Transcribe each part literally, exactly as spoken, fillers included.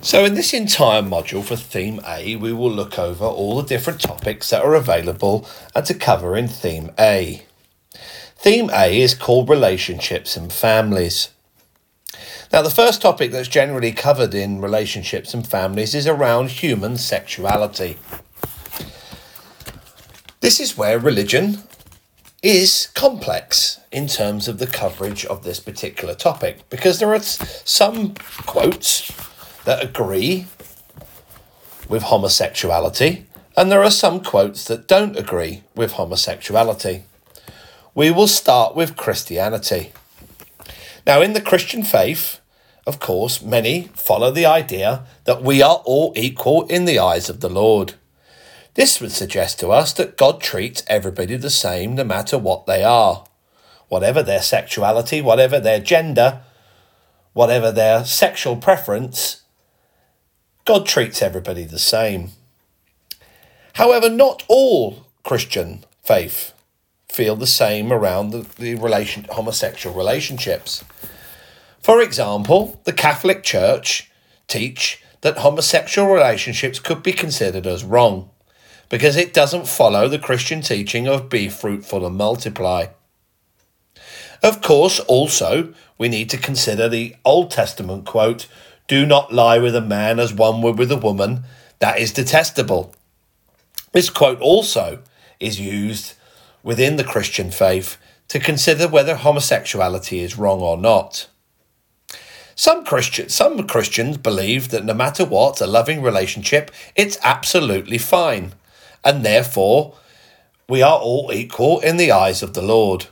So in this entire module for Theme A, we will look over all the different topics that are available and to cover in Theme A. Theme A is called Relationships and Families. Now, the first topic that's generally covered in relationships and families is around human sexuality. This is where religion is complex in terms of the coverage of this particular topic, because there are some quotes that agree with homosexuality and there are some quotes that don't agree with homosexuality. We will start with Christianity. Now, in the Christian faith, of course, many follow the idea that we are all equal in the eyes of the Lord. This would suggest to us that God treats everybody the same no matter what they are. Whatever their sexuality, whatever their gender, whatever their sexual preference, God treats everybody the same. However, not all Christian faith feel the same around the, the relation, homosexual relationships. For example, the Catholic Church teach that homosexual relationships could be considered as wrong because it doesn't follow the Christian teaching of be fruitful and multiply. Of course, also, we need to consider the Old Testament quote, "Do not lie with a man as one would with a woman, that is detestable." This quote also is used within the Christian faith to consider whether homosexuality is wrong or not. Some Christians, some Christians believe that no matter what, a loving relationship, it's absolutely fine, and therefore we are all equal in the eyes of the Lord.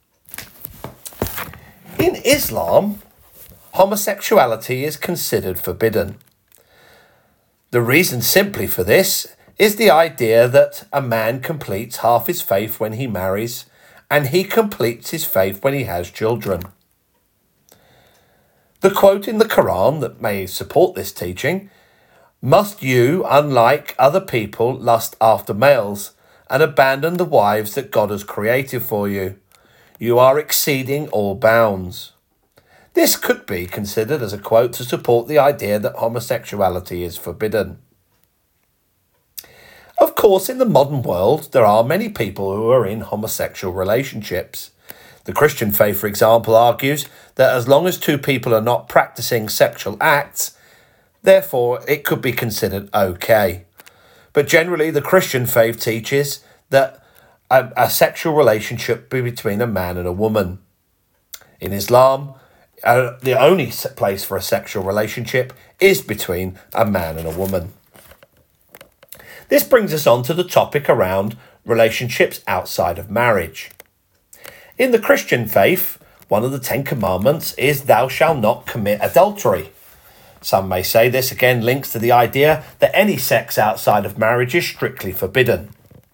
In Islam, homosexuality is considered forbidden. The reason simply for this is the idea that a man completes half his faith when he marries, and he completes his faith when he has children. The quote in the Quran that may support this teaching, "Must you, unlike other people, lust after males, and abandon the wives that God has created for you? You are exceeding all bounds." This could be considered as a quote to support the idea that homosexuality is forbidden. Of course, in the modern world, there are many people who are in homosexual relationships. The Christian faith, for example, argues that as long as two people are not practicing sexual acts, therefore it could be considered okay. But generally, the Christian faith teaches that a, a sexual relationship be between a man and a woman. In Islam, uh, the only place for a sexual relationship is between a man and a woman. This brings us on to the topic around relationships outside of marriage. In the Christian faith, one of the Ten Commandments is thou shalt not commit adultery. Some may say this again links to the idea that any sex outside of marriage is strictly forbidden.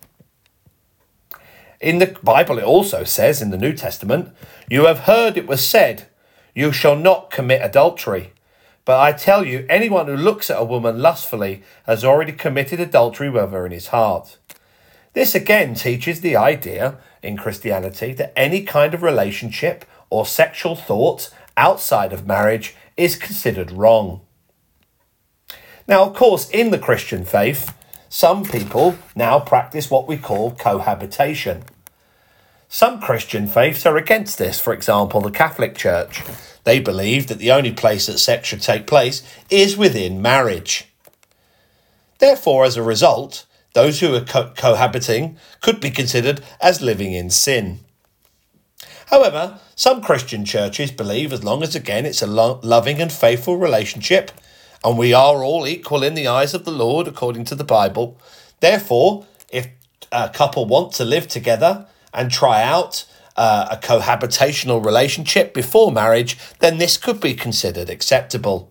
In the Bible, it also says in the New Testament, "You have heard it was said, you shall not commit adultery. But I tell you, anyone who looks at a woman lustfully has already committed adultery with her in his heart." This again teaches the idea in Christianity that any kind of relationship or sexual thought outside of marriage is considered wrong. Now, of course, in the Christian faith, some people now practice what we call cohabitation. Some Christian faiths are against this. For example, the Catholic Church. They believe that the only place that sex should take place is within marriage. Therefore, as a result, those who are co- cohabiting could be considered as living in sin. However, some Christian churches believe as long as, again, it's a lo- loving and faithful relationship, and we are all equal in the eyes of the Lord according to the Bible, therefore, if a couple want to live together and try out uh, a cohabitational relationship before marriage, then this could be considered acceptable.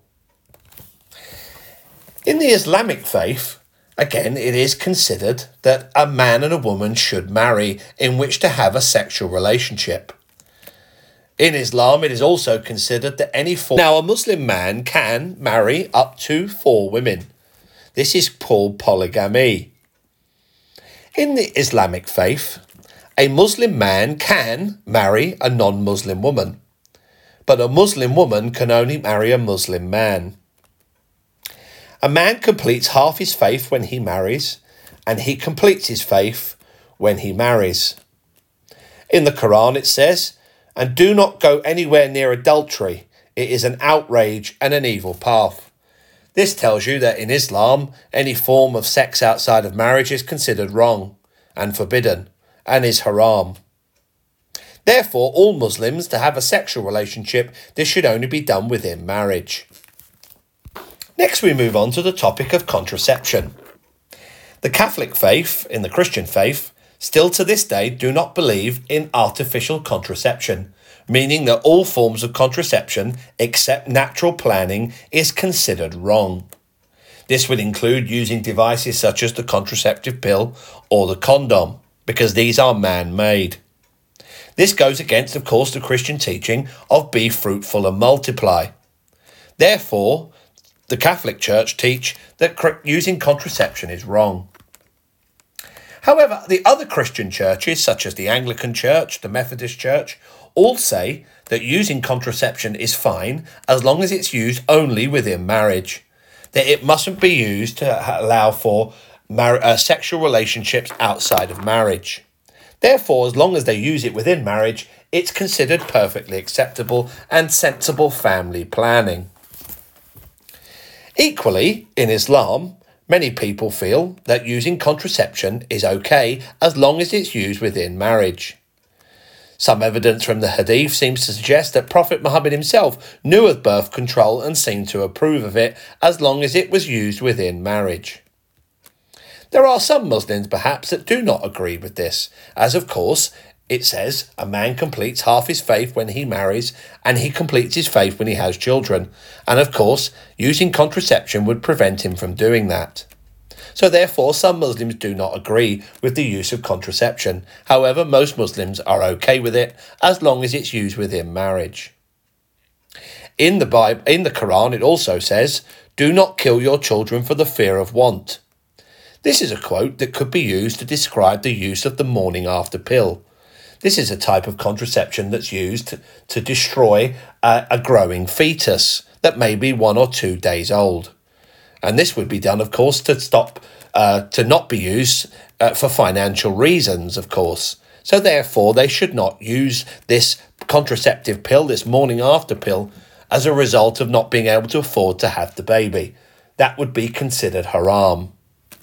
In the Islamic faith, again, it is considered that a man and a woman should marry in which to have a sexual relationship. In Islam, it is also considered that any four... Now, a Muslim man can marry up to four women. This is called polygamy. In the Islamic faith, a Muslim man can marry a non-Muslim woman, but a Muslim woman can only marry a Muslim man. A man completes half his faith when he marries, and he completes his faith when he marries. In the Quran it says, "And do not go anywhere near adultery. It is an outrage and an evil path." This tells you that in Islam, any form of sex outside of marriage is considered wrong and forbidden and is haram. Therefore, all Muslims, to have a sexual relationship, this should only be done within marriage. Next, we move on to the topic of contraception. The Catholic faith, in the Christian faith, still to this day do not believe in artificial contraception, meaning that all forms of contraception, except natural planning, is considered wrong. This would include using devices such as the contraceptive pill or the condom, because these are man-made. This goes against, of course, the Christian teaching of be fruitful and multiply. Therefore, the Catholic Church teach that using contraception is wrong. However, the other Christian churches, such as the Anglican Church, the Methodist Church, all say that using contraception is fine as long as it's used only within marriage, that it mustn't be used to allow for mar- uh, sexual relationships outside of marriage. Therefore, as long as they use it within marriage, it's considered perfectly acceptable and sensible family planning. Equally, in Islam, many people feel that using contraception is okay as long as it's used within marriage. Some evidence from the Hadith seems to suggest that Prophet Muhammad himself knew of birth control and seemed to approve of it as long as it was used within marriage. There are some Muslims perhaps that do not agree with this, as of course it says a man completes half his faith when he marries and he completes his faith when he has children, and of course using contraception would prevent him from doing that. So therefore some Muslims do not agree with the use of contraception. However, most Muslims are okay with it as long as it's used within marriage. In the Bible, in the Quran, it also says, "Do not kill your children for the fear of want." This is a quote that could be used to describe the use of the morning after pill. This is a type of contraception that's used to, to destroy a, a growing fetus that may be one or two days old. And this would be done, of course, to stop, uh, to not be used uh, for financial reasons, of course. So therefore, they should not use this contraceptive pill, this morning after pill, as a result of not being able to afford to have the baby. That would be considered haram.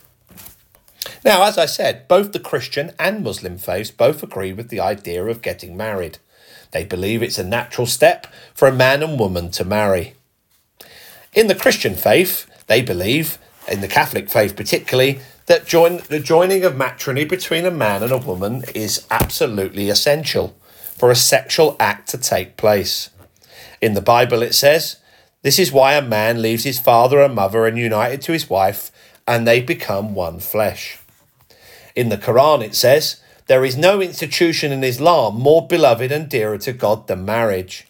Now, as I said, both the Christian and Muslim faiths both agree with the idea of getting married. They believe it's a natural step for a man and woman to marry. In the Christian faith, they believe, in the Catholic faith particularly, that join, the joining of matrimony between a man and a woman is absolutely essential for a sexual act to take place. In the Bible it says, "This is why a man leaves his father and mother and united to his wife, and they become one flesh." In the Quran it says, "There is no institution in Islam more beloved and dearer to God than marriage."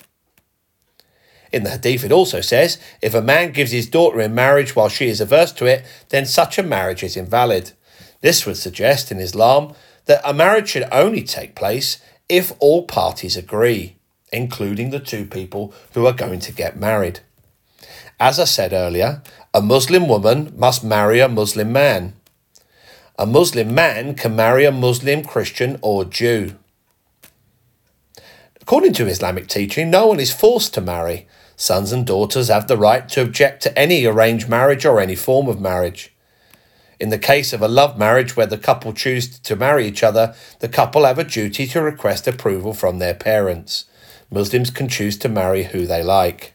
In the Hadith it also says, if a man gives his daughter in marriage while she is averse to it, then such a marriage is invalid. This would suggest in Islam that a marriage should only take place if all parties agree, including the two people who are going to get married. As I said earlier, a Muslim woman must marry a Muslim man. A Muslim man can marry a Muslim, Christian or Jew. According to Islamic teaching, no one is forced to marry. Sons and daughters have the right to object to any arranged marriage or any form of marriage. In the case of a love marriage where the couple choose to marry each other, the couple have a duty to request approval from their parents. Muslims can choose to marry who they like.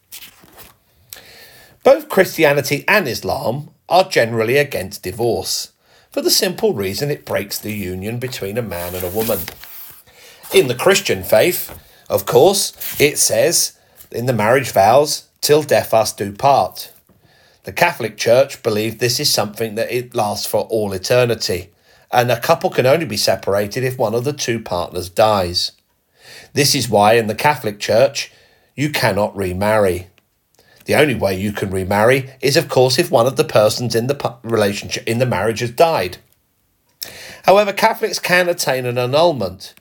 Both Christianity and Islam are generally against divorce, for the simple reason it breaks the union between a man and a woman. In the Christian faith, of course, it says in the marriage vows, "Till death us do part." The Catholic Church believe this is something that it lasts for all eternity, and a couple can only be separated if one of the two partners dies. This is why in the Catholic Church you cannot remarry. The only way you can remarry is, of course, if one of the persons in the relationship, in the marriage, has died. However, Catholics can attain an annulment.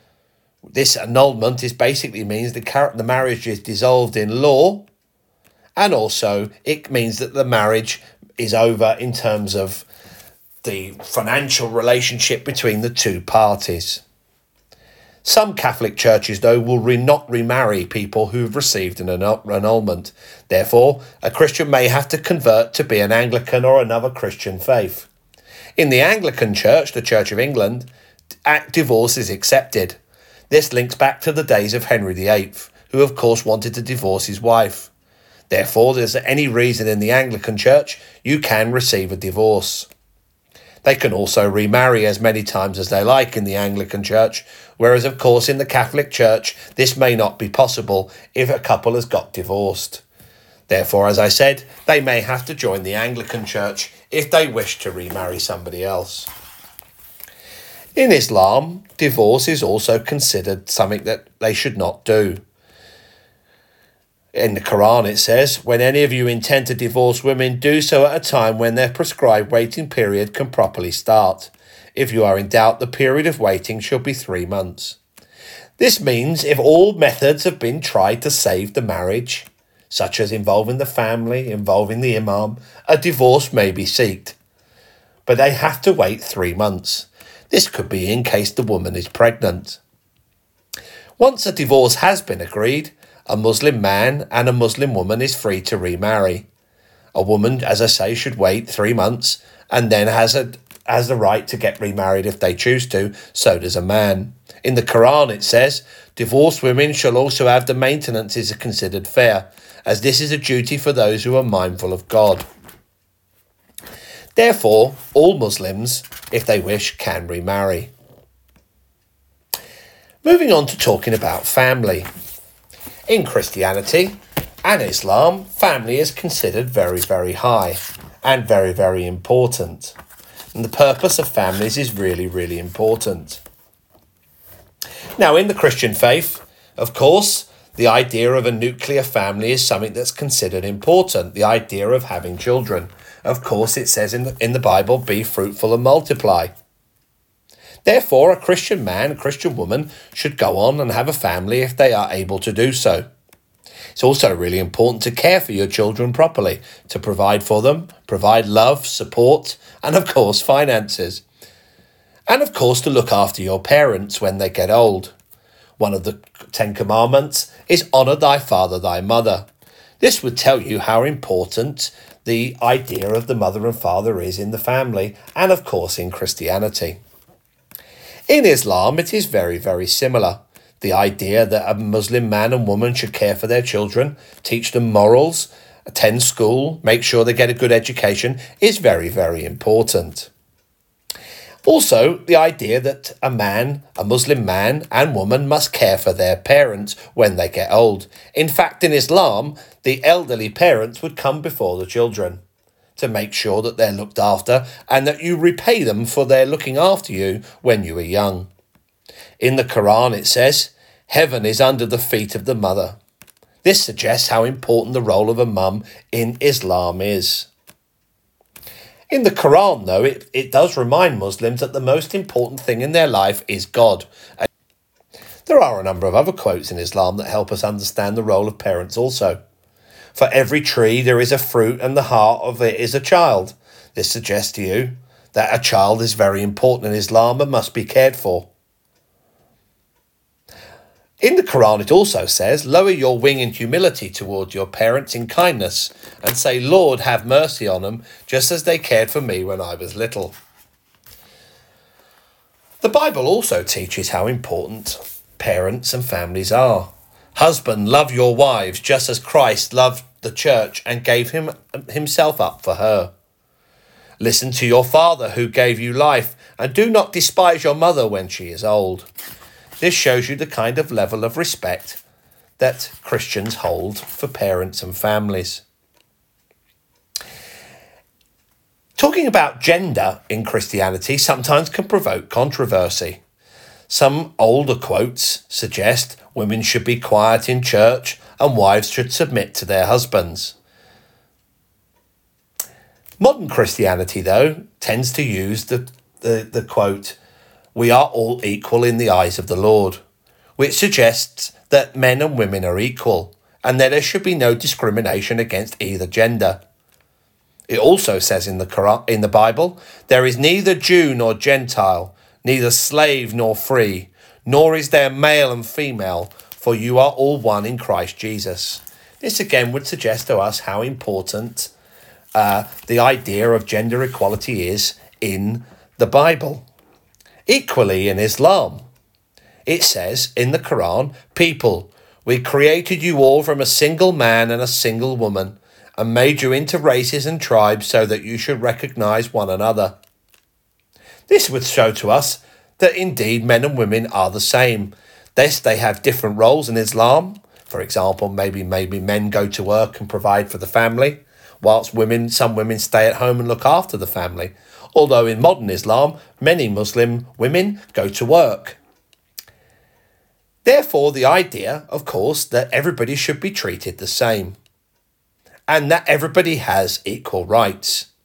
This annulment is basically means the, the marriage is dissolved in law and also it means that the marriage is over in terms of the financial relationship between the two parties. Some Catholic churches, though, will re- not remarry people who've received an annul- annulment. Therefore, a Christian may have to convert to be an Anglican or another Christian faith. In the Anglican Church, the Church of England, divorce is accepted. This links back to the days of Henry the Eighth, who of course wanted to divorce his wife. Therefore, there's any reason in the Anglican Church, you can receive a divorce. They can also remarry as many times as they like in the Anglican Church, whereas of course in the Catholic Church this may not be possible if a couple has got divorced. Therefore, as I said, they may have to join the Anglican Church if they wish to remarry somebody else. In Islam, divorce is also considered something that they should not do. In the Quran it says, when any of you intend to divorce women, do so at a time when their prescribed waiting period can properly start. If you are in doubt, the period of waiting shall be three months. This means if all methods have been tried to save the marriage, such as involving the family, involving the imam, a divorce may be sought. But they have to wait three months. This could be in case the woman is pregnant. Once a divorce has been agreed, a Muslim man and a Muslim woman is free to remarry. A woman, as I say, should wait three months and then has a has the right to get remarried if they choose to. So does a man. In the Quran it says, divorced women shall also have the maintenances considered fair, as this is a duty for those who are mindful of God. Therefore, all Muslims, if they wish, can remarry. Moving on to talking about family. In Christianity and Islam, family is considered very, very high and very, very important. And the purpose of families is really, really important. Now, in the Christian faith, of course, the idea of a nuclear family is something that's considered important. The idea of having children. Of course, it says in the, in the Bible, be fruitful and multiply. Therefore, a Christian man, a Christian woman should go on and have a family if they are able to do so. It's also really important to care for your children properly, to provide for them, provide love, support, and of course, finances. And of course, to look after your parents when they get old. One of the Ten Commandments is honour thy father, thy mother. This would tell you how important the idea of the mother and father is in the family, and of course in Christianity. In Islam, it is very, very similar. The idea that a Muslim man and woman should care for their children, teach them morals, attend school, make sure they get a good education is very, very important. Also, the idea that a man, a Muslim man and woman must care for their parents when they get old. In fact, in Islam, the elderly parents would come before the children to make sure that they're looked after and that you repay them for their looking after you when you were young. In the Quran it says, heaven is under the feet of the mother. This suggests how important the role of a mum in Islam is. In the Quran, though, it, it does remind Muslims that the most important thing in their life is God. And there are a number of other quotes in Islam that help us understand the role of parents also. For every tree there is a fruit and the heart of it is a child. This suggests to you that a child is very important in Islam and must be cared for. In the Quran it also says, lower your wing in humility toward your parents in kindness and say, Lord, have mercy on them, just as they cared for me when I was little. The Bible also teaches how important parents and families are. Husband, love your wives, just as Christ loved the church and gave him himself up for her. Listen to your father who gave you life, and do not despise your mother when she is old. This shows you the kind of level of respect that Christians hold for parents and families. Talking about gender in Christianity sometimes can provoke controversy. Some older quotes suggest women should be quiet in church and wives should submit to their husbands. Modern Christianity, though, tends to use the, the, the quote, we are all equal in the eyes of the Lord, which suggests that men and women are equal and that there should be no discrimination against either gender. It also says in the Quran, in the Bible, there is neither Jew nor Gentile, neither slave nor free, nor is there male and female, for you are all one in Christ Jesus. This again would suggest to us how important uh, the idea of gender equality is in the Bible. Equally in Islam, it says in the Quran, people, we created you all from a single man and a single woman, and made you into races and tribes so that you should recognize one another. This would show to us that indeed men and women are the same. Yes, they have different roles in Islam. For example, maybe maybe men go to work and provide for the family, whilst women, some women stay at home and look after the family. Although in modern Islam, many Muslim women go to work. Therefore, the idea, of course, that everybody should be treated the same, and that everybody has equal rights.